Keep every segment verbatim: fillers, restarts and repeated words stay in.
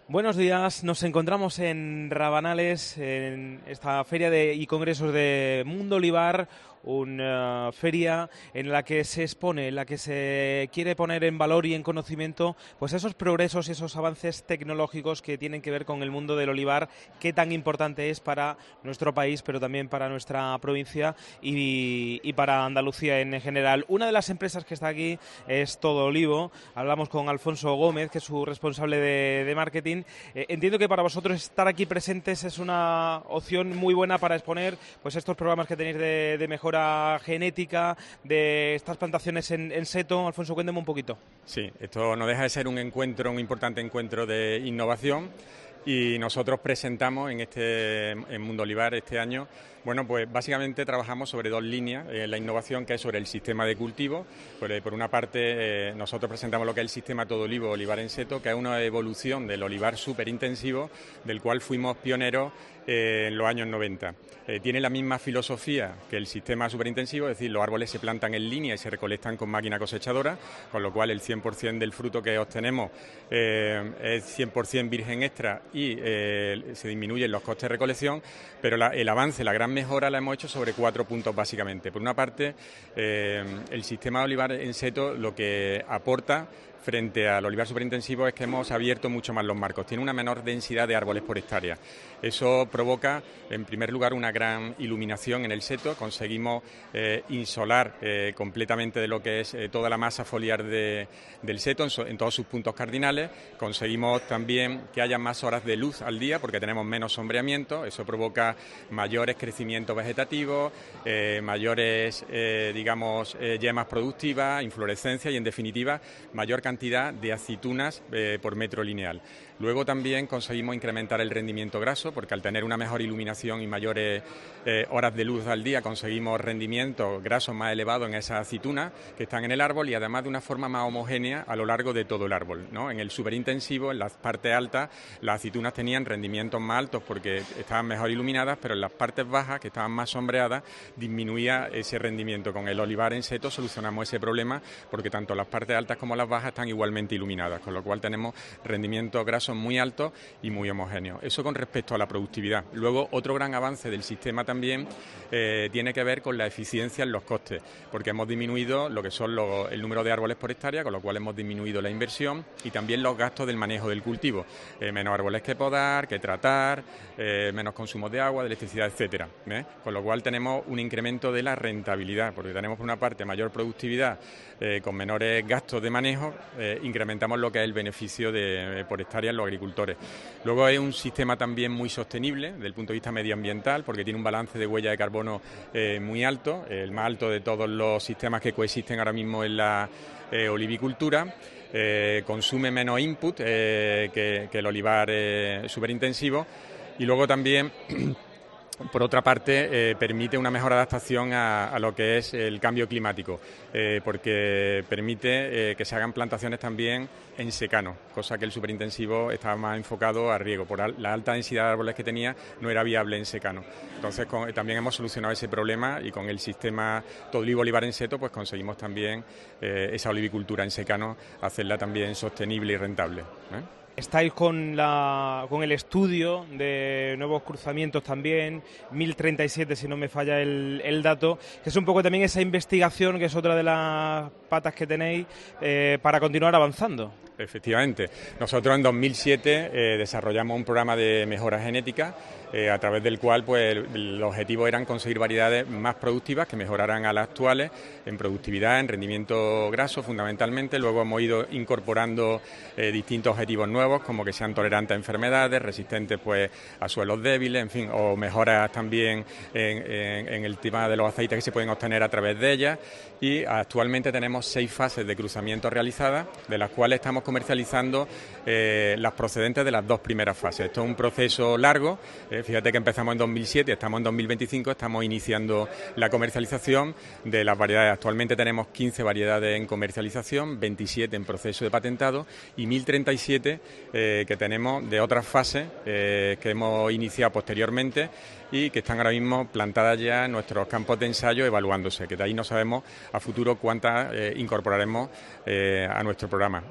Buenos días, nos encontramos en Rabanales, en esta feria de, y congresos de Mundo Olivar, una feria en la que se expone, en la que se quiere poner en valor y en conocimiento pues esos progresos y esos avances tecnológicos que tienen que ver con el mundo del olivar, qué tan importante es para nuestro país, pero también para nuestra provincia y, y para Andalucía en general. Una de las empresas que está aquí es Todo Olivo. Hablamos con Alfonso Gómez, que es su responsable de, de marketing. Eh, entiendo que para vosotros estar aquí presentes es una opción muy buena para exponer pues estos programas que tenéis de, de mejora genética, de estas plantaciones en, en seto. Alfonso, cuénteme un poquito. Sí, esto no deja de ser un encuentro, un importante encuentro de innovación. Y nosotros presentamos en este en Mundo Olivar este año, bueno, pues básicamente trabajamos sobre dos líneas, eh, la innovación que es sobre el sistema de cultivo. Por, eh, por una parte, eh, nosotros presentamos lo que es el sistema Todo Olivo Olivar en Seto, que es una evolución del olivar superintensivo, del cual fuimos pioneros eh, en los años noventa. Eh, tiene la misma filosofía que el sistema superintensivo, es decir, los árboles se plantan en línea y se recolectan con máquina cosechadora, con lo cual el cien por ciento del fruto que obtenemos eh, es cien por ciento virgen extra y eh, se disminuyen los costes de recolección, pero la, el avance, la gran mejora la hemos hecho sobre cuatro puntos básicamente. Por una parte, eh, el sistema de olivar en seto lo que aporta frente al olivar superintensivo es que hemos abierto mucho más los marcos, tiene una menor densidad de árboles por hectárea. Eso provoca, en primer lugar, una gran iluminación en el seto, conseguimos eh, insolar eh, completamente de lo que es eh, toda la masa foliar de, del seto en, so, en todos sus puntos cardinales, conseguimos también que haya más horas de luz al día porque tenemos menos sombreamiento, eso provoca mayores crecimientos vegetativos, eh, mayores, eh, digamos, eh, yemas productivas, inflorescencia y, en definitiva, mayor cantidad cantidad de aceitunas eh, por metro lineal. Luego también conseguimos incrementar el rendimiento graso porque al tener una mejor iluminación y mayores eh, horas de luz al día conseguimos rendimientos grasos más elevados en esas aceitunas que están en el árbol y además de una forma más homogénea a lo largo de todo el árbol, ¿no? En el superintensivo, en las partes altas, las aceitunas tenían rendimientos más altos porque estaban mejor iluminadas, pero en las partes bajas, que estaban más sombreadas, disminuía ese rendimiento. Con el olivar en seto solucionamos ese problema porque tanto las partes altas como las bajas están igualmente iluminadas, con lo cual tenemos rendimientos grasos muy altos y muy homogéneos. Eso con respecto a la productividad. Luego, otro gran avance del sistema también eh, tiene que ver con la eficiencia en los costes, porque hemos disminuido lo que son los, el número de árboles por hectárea, con lo cual hemos disminuido la inversión y también los gastos del manejo del cultivo. Eh, menos árboles que podar, que tratar, eh, menos consumo de agua, de electricidad, etcétera. ¿eh? Con lo cual tenemos un incremento de la rentabilidad, porque tenemos por una parte mayor productividad eh, con menores gastos de manejo, eh, incrementamos lo que es el beneficio de, eh, por hectárea en los agricultores. Luego es un sistema también muy sostenible desde el punto de vista medioambiental porque tiene un balance de huella de carbono eh, muy alto, el más alto de todos los sistemas que coexisten ahora mismo en la eh, olivicultura. Eh, consume menos input eh, que, que el olivar eh, superintensivo y luego también por otra parte, eh, permite una mejor adaptación a, a lo que es el cambio climático, eh, porque permite eh, que se hagan plantaciones también en secano, cosa que el superintensivo estaba más enfocado a riego. Por al, la alta densidad de árboles que tenía, no era viable en secano. Entonces, con, también hemos solucionado ese problema y con el sistema Todo Olivo Olivar en Seto, pues conseguimos también eh, esa olivicultura en secano, hacerla también sostenible y rentable, ¿eh? Estáis con, la, con el estudio de nuevos cruzamientos también, mil treinta y siete si no me falla el, el dato, que es un poco también esa investigación, que es otra de las patas que tenéis eh, para continuar avanzando. Efectivamente. Nosotros en dos mil siete eh, desarrollamos un programa de mejora genética eh, a través del cual pues, el objetivo eran conseguir variedades más productivas que mejoraran a las actuales en productividad, en rendimiento graso fundamentalmente. Luego hemos ido incorporando eh, distintos objetivos nuevos como que sean tolerantes a enfermedades, resistentes pues, a suelos débiles, en fin, o mejoras también en, en, en el tema de los aceites que se pueden obtener a través de ellas. Y actualmente tenemos seis fases de cruzamiento realizadas, de las cuales estamos comercializando eh, las procedentes de las dos primeras fases. Esto es un proceso largo, eh, fíjate que empezamos en dos mil siete, estamos en dos mil veinticinco, estamos iniciando la comercialización de las variedades. Actualmente tenemos quince variedades en comercialización, veintisiete en proceso de patentado y mil treinta y siete eh, que tenemos de otras fases eh, que hemos iniciado posteriormente y que están ahora mismo plantadas ya en nuestros campos de ensayo evaluándose, que de ahí no sabemos a futuro cuántas eh, incorporaremos eh, a nuestro programa. ¿eh?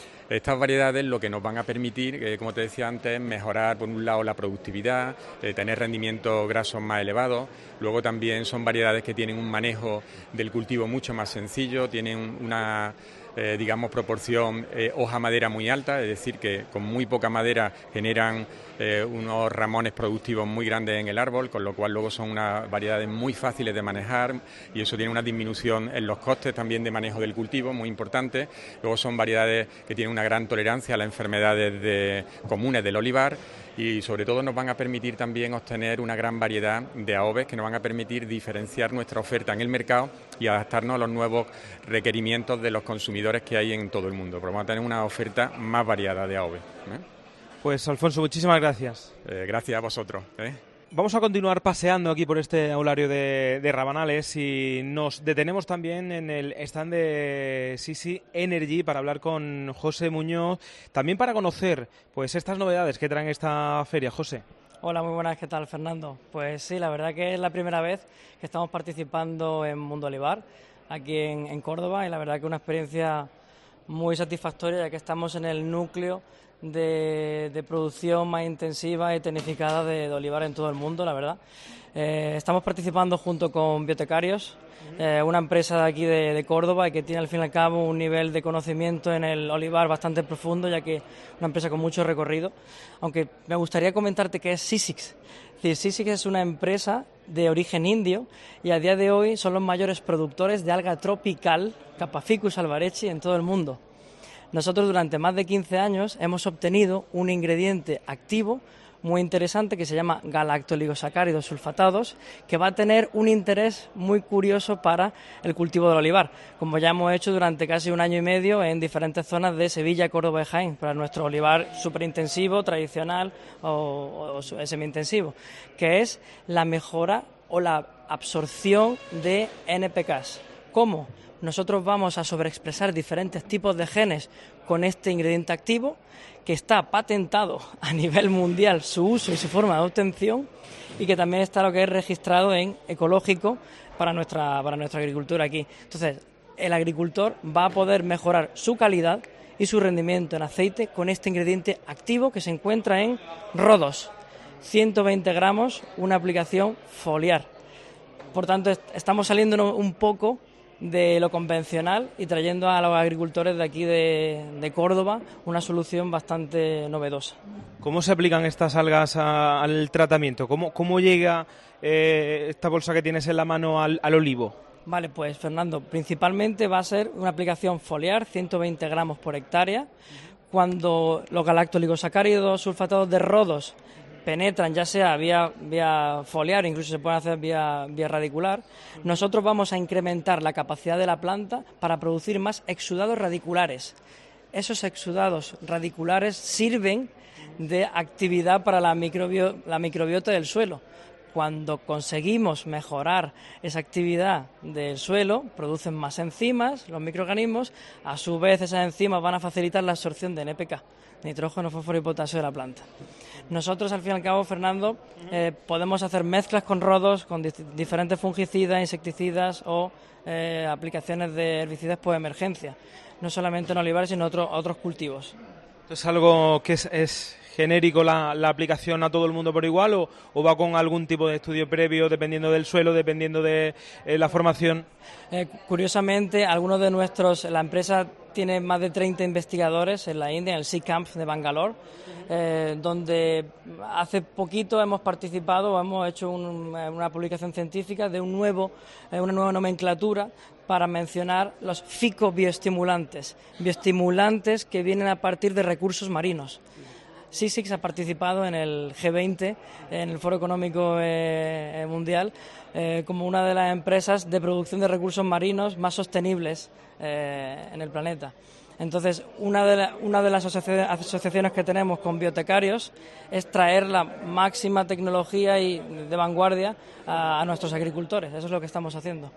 Estas variedades lo que nos van a permitir, eh, como te decía antes, mejorar por un lado la productividad, eh, tener rendimientos grasos más elevados. Luego también son variedades que tienen un manejo del cultivo mucho más sencillo, tienen una eh, digamos proporción eh, hoja-madera muy alta, es decir, que con muy poca madera generan eh, unos ramones productivos muy grandes en el árbol, con lo cual luego son unas variedades muy fáciles de manejar y eso tiene una disminución en los costes también de manejo del cultivo muy importante. Luego son variedades que tienen una gran tolerancia a las enfermedades de, comunes del olivar y sobre todo nos van a permitir también obtener una gran variedad de aoves que nos van a permitir diferenciar nuestra oferta en el mercado y adaptarnos a los nuevos requerimientos de los consumidores que hay en todo el mundo. Pero vamos a tener una oferta más variada de aoves, ¿eh? Pues Alfonso, muchísimas gracias. Eh, gracias a vosotros, ¿eh? Vamos a continuar paseando aquí por este aulario de, de Rabanales y nos detenemos también en el stand de Sisi Energy para hablar con José Muñoz, también para conocer pues estas novedades que traen esta feria. José. Hola, muy buenas, ¿qué tal, Fernando? Pues sí, la verdad que es la primera vez que estamos participando en Mundo Olivar, aquí en, en Córdoba, y la verdad que es una experiencia muy satisfactoria, ya que estamos en el núcleo de, de producción más intensiva y tecnificada de, de olivar en todo el mundo, la verdad. Eh, estamos participando junto con Biotecarios, eh, una empresa de aquí de, de Córdoba y que tiene al fin y al cabo un nivel de conocimiento en el olivar bastante profundo, ya que es una empresa con mucho recorrido. Aunque me gustaría comentarte que es Sisix. Es decir, Sisix es una empresa de origen indio y a día de hoy son los mayores productores de alga tropical, Capaficus alvarechi, en todo el mundo. Nosotros durante más de quince años hemos obtenido un ingrediente activo muy interesante que se llama galactoligosacáridos sulfatados, que va a tener un interés muy curioso para el cultivo del olivar, como ya hemos hecho durante casi un año y medio en diferentes zonas de Sevilla, Córdoba y Jaén, para nuestro olivar superintensivo, tradicional o, o semi-intensivo, que es la mejora o la absorción de N P Ks. ¿Cómo? Nosotros vamos a sobreexpresar diferentes tipos de genes con este ingrediente activo, que está patentado a nivel mundial su uso y su forma de obtención, y que también está lo que es registrado en ecológico para nuestra, para nuestra agricultura aquí. Entonces, el agricultor va a poder mejorar su calidad y su rendimiento en aceite con este ingrediente activo que se encuentra en Rodos, ciento veinte gramos, una aplicación foliar. Por tanto, estamos saliendo un poco de lo convencional y trayendo a los agricultores de aquí de, de Córdoba una solución bastante novedosa. ¿Cómo se aplican estas algas a, al tratamiento? ¿Cómo, cómo llega eh, esta bolsa que tienes en la mano al, al olivo? Vale, pues Fernando, principalmente va a ser una aplicación foliar, ciento veinte gramos por hectárea. Cuando los galactoligosacáridos sulfatados de Rodos penetran, ya sea vía, vía foliar, incluso se puede hacer vía, vía radicular, nosotros vamos a incrementar la capacidad de la planta para producir más exudados radiculares. Esos exudados radiculares sirven de actividad para la, microbio, la microbiota del suelo. Cuando conseguimos mejorar esa actividad del suelo, producen más enzimas, los microorganismos, a su vez esas enzimas van a facilitar la absorción de N P K, nitrógeno, fósforo y potasio de la planta. Nosotros, al fin y al cabo, Fernando, eh, podemos hacer mezclas con rodos, con di- diferentes fungicidas, insecticidas o eh, aplicaciones de herbicidas por emergencia, no solamente en olivares, sino en otro, otros cultivos. ¿Es algo que es, es genérico la, la aplicación a todo el mundo por igual o, o va con algún tipo de estudio previo dependiendo del suelo, dependiendo de eh, la formación? Eh, curiosamente, algunos de nuestros, la empresa tiene más de treinta investigadores en la India, en el Sea Camp de Bangalore, eh, donde hace poquito hemos participado o hemos hecho un, una publicación científica de un nuevo, eh, una nueva nomenclatura para mencionar los ficobioestimulantes, bioestimulantes que vienen a partir de recursos marinos. Sisix ha participado en el G veinte, en el Foro Económico eh, Mundial, eh, como una de las empresas de producción de recursos marinos más sostenibles eh, en el planeta. Entonces, una de, la, una de las asocia- asociaciones que tenemos con biotecarios es traer la máxima tecnología y de vanguardia a, a nuestros agricultores. Eso es lo que estamos haciendo.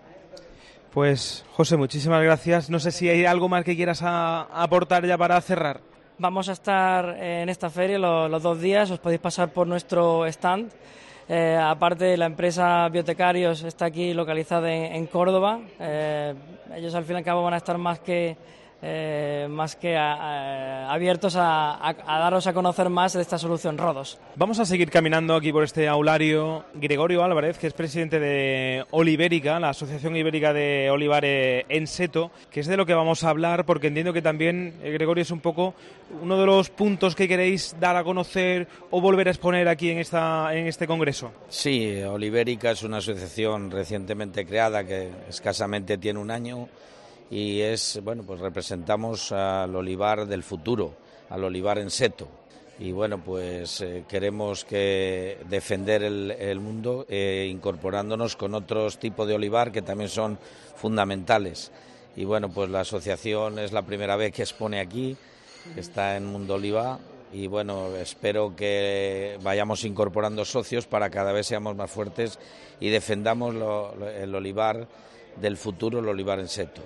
Pues, José, muchísimas gracias. No sé si hay algo más que quieras a, a aportar ya para cerrar. Vamos a estar en esta feria los, los dos días, os podéis pasar por nuestro stand. Eh, aparte, la empresa Biotecarios está aquí localizada en, en Córdoba. Eh, ellos al fin y al cabo van a estar más que eh, más que a, a, abiertos a, a, a daros a conocer más de esta solución Rodos. Vamos a seguir caminando aquí por este aulario. Gregorio Álvarez, que es presidente de Olivérica, la Asociación Ibérica de Olivar en Seto, que es de lo que vamos a hablar, porque entiendo que también, eh, Gregorio, es un poco uno de los puntos que queréis dar a conocer o volver a exponer aquí en, esta, en este congreso. Sí, Olivérica es una asociación recientemente creada que escasamente tiene un año y es, bueno, pues representamos al olivar del futuro, al olivar en seto. Y bueno, pues eh, queremos que defender el, el mundo eh, incorporándonos con otros tipos de olivar que también son fundamentales. Y bueno, pues la asociación es la primera vez que expone aquí, que está en Mundo Olivar. Y bueno, espero que vayamos incorporando socios para cada vez seamos más fuertes y defendamos lo, lo, el olivar del futuro, el olivar en seto.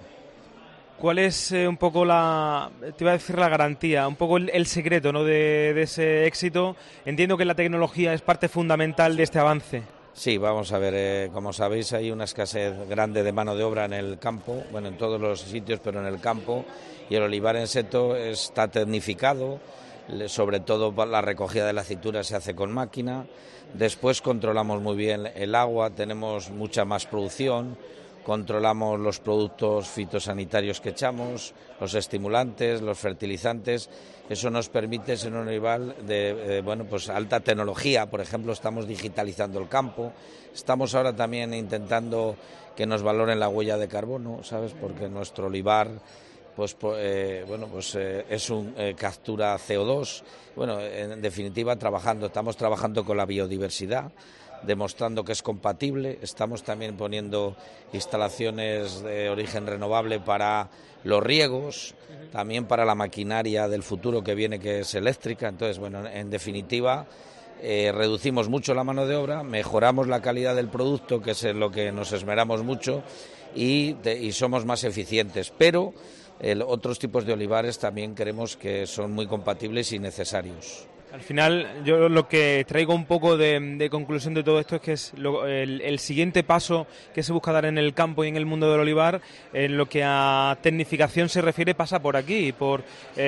¿Cuál es eh, un poco la, te iba a decir la garantía, un poco el, el secreto, ¿no?, de, de ese éxito? Entiendo que la tecnología es parte fundamental de este avance. Sí, vamos a ver, eh, como sabéis hay una escasez grande de mano de obra en el campo, bueno, en todos los sitios, pero en el campo, y el olivar en seto está tecnificado, sobre todo la recogida de la aceituna se hace con máquina, después controlamos muy bien el agua, tenemos mucha más producción, controlamos los productos fitosanitarios que echamos, los estimulantes, los fertilizantes. Eso nos permite ser un olivar de eh, bueno, pues alta tecnología. Por ejemplo, estamos digitalizando el campo. Estamos ahora también intentando que nos valoren la huella de carbono, ¿sabes? Porque nuestro olivar pues eh, bueno, pues eh, es un eh, captura C O dos. Bueno, en definitiva, trabajando, estamos trabajando con la biodiversidad, demostrando que es compatible. Estamos también poniendo instalaciones de origen renovable para los riegos, también para la maquinaria del futuro que viene, que es eléctrica. Entonces, bueno, en definitiva, eh, reducimos mucho la mano de obra, mejoramos la calidad del producto, que es en lo que nos esmeramos mucho, y, de, y somos más eficientes. Pero el, otros tipos de olivares también creemos que son muy compatibles y necesarios. Al final, yo lo que traigo un poco de, de conclusión de todo esto es que es lo, el, el siguiente paso que se busca dar en el campo y en el mundo del olivar, en lo que a tecnificación se refiere, pasa por aquí, por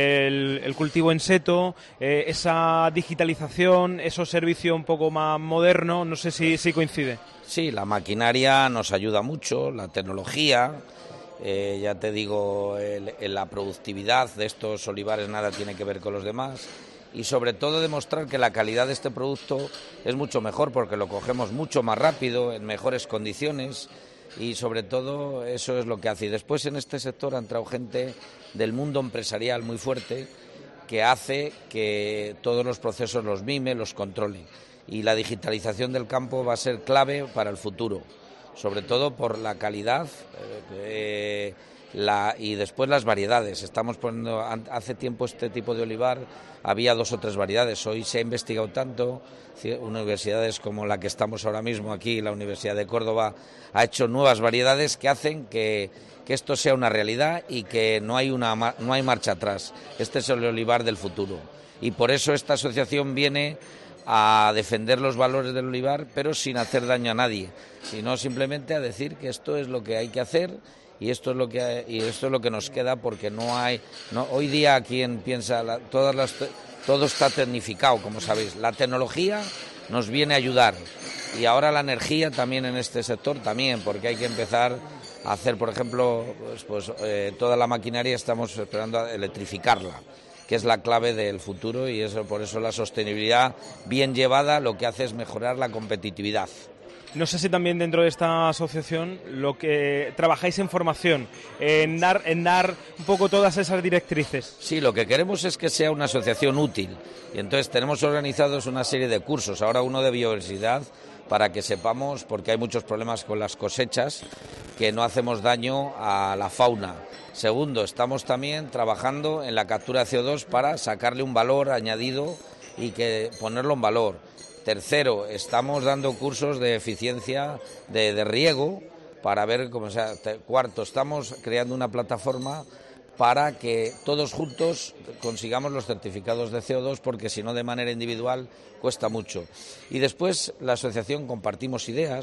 el, el cultivo en seto, eh, esa digitalización, esos servicios un poco más modernos. No sé si, si coincide. Sí, la maquinaria nos ayuda mucho, la tecnología. Eh, ya te digo, el, el, la productividad de estos olivares nada tiene que ver con los demás. Y sobre todo demostrar que la calidad de este producto es mucho mejor porque lo cogemos mucho más rápido, en mejores condiciones, y sobre todo eso es lo que hace. Y después en este sector ha entrado gente del mundo empresarial muy fuerte que hace que todos los procesos los mime, los controle. Y la digitalización del campo va a ser clave para el futuro, sobre todo por la calidad eh, la, y después las variedades. Estamos poniendo, hace tiempo este tipo de olivar había dos o tres variedades, hoy se ha investigado tanto, universidades como la que estamos ahora mismo aquí, la Universidad de Córdoba, ha hecho nuevas variedades que hacen que, que esto sea una realidad y que no hay, una, no hay marcha atrás. Este es el olivar del futuro y por eso esta asociación viene a defender los valores del olivar, pero sin hacer daño a nadie, sino simplemente a decir que esto es lo que hay que hacer. Y esto es lo que y esto es lo que nos queda, porque no hay no hoy día quien piensa la, todas las todo está tecnificado, como sabéis. La tecnología nos viene a ayudar y ahora la energía también en este sector también, porque hay que empezar a hacer, por ejemplo, pues, pues eh, toda la maquinaria estamos esperando a electrificarla, que es la clave del futuro, y eso por eso la sostenibilidad bien llevada lo que hace es mejorar la competitividad. No sé si también dentro de esta asociación lo que trabajáis en formación, en dar, en dar un poco todas esas directrices. Sí, lo que queremos es que sea una asociación útil y entonces tenemos organizados una serie de cursos, ahora uno de biodiversidad, para que sepamos, porque hay muchos problemas con las cosechas, que no hacemos daño a la fauna. Segundo, estamos también trabajando en la captura de C O dos para sacarle un valor añadido y que ponerlo en valor. Tercero, estamos dando cursos de eficiencia de, de riego para ver cómo sea. Cuarto, estamos creando una plataforma para que todos juntos consigamos los certificados de C O dos, porque si no de manera individual cuesta mucho. Y después la asociación compartimos ideas,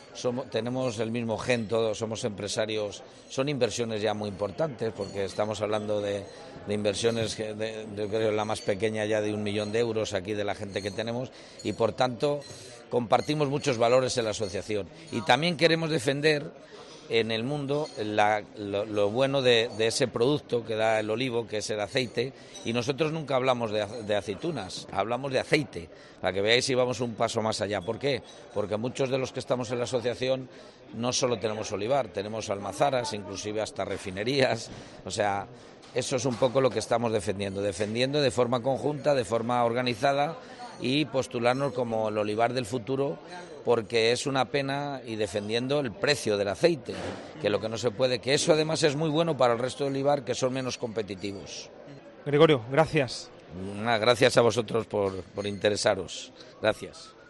somos, tenemos el mismo gen, todos somos empresarios, son inversiones ya muy importantes, porque estamos hablando de, de inversiones, de, de, de la más pequeña ya de un millón de euros aquí de la gente que tenemos, y por tanto compartimos muchos valores en la asociación. Y también queremos defender en el mundo la, lo, lo bueno de, de ese producto que da el olivo, que es el aceite, y nosotros nunca hablamos de, de aceitunas, hablamos de aceite, para que veáis si vamos un paso más allá. ¿Por qué? Porque muchos de los que estamos en la asociación no solo tenemos olivar, tenemos almazaras, inclusive hasta refinerías, o sea, eso es un poco lo que estamos defendiendo, defendiendo de forma conjunta, de forma organizada, y postularnos como el olivar del futuro, porque es una pena, y defendiendo el precio del aceite, que lo que no se puede, que eso además es muy bueno para el resto del olivar, que son menos competitivos. Gregorio, gracias. Gracias a vosotros por, por interesaros. Gracias.